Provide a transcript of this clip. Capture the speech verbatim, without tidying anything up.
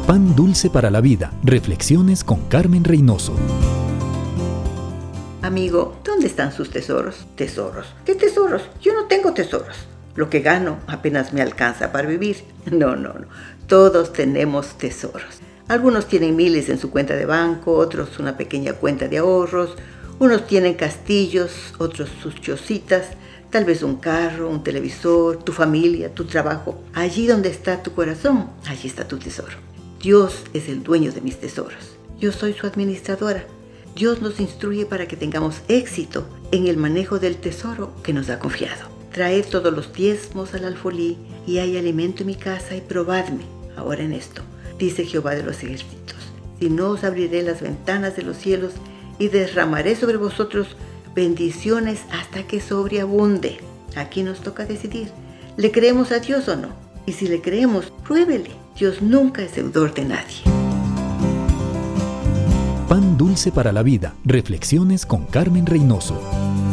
Pan dulce para la vida. Reflexiones con Carmen Reynoso. Amigo, ¿dónde están sus tesoros? ¿Tesoros? ¿Qué tesoros? Yo no tengo tesoros. Lo que gano apenas me alcanza para vivir. No, no, no. Todos tenemos tesoros. Algunos tienen miles en su cuenta de banco, otros una pequeña cuenta de ahorros. Unos tienen castillos, otros sus chocitas, tal vez un carro, un televisor, tu familia, tu trabajo. Allí donde está tu corazón, allí está tu tesoro. Dios es el dueño de mis tesoros. Yo soy su administradora. Dios nos instruye para que tengamos éxito en el manejo del tesoro que nos ha confiado. Traed todos los diezmos al alfolí y hay alimento en mi casa y probadme ahora en esto, dice Jehová de los ejércitos. Si no, os abriré las ventanas de los cielos y derramaré sobre vosotros bendiciones hasta que sobreabunde. Aquí nos toca decidir, ¿le creemos a Dios o no? Y si le creemos, pruébele. Dios nunca es deudor de nadie. Pan dulce para la vida. Reflexiones con Carmen Reynoso.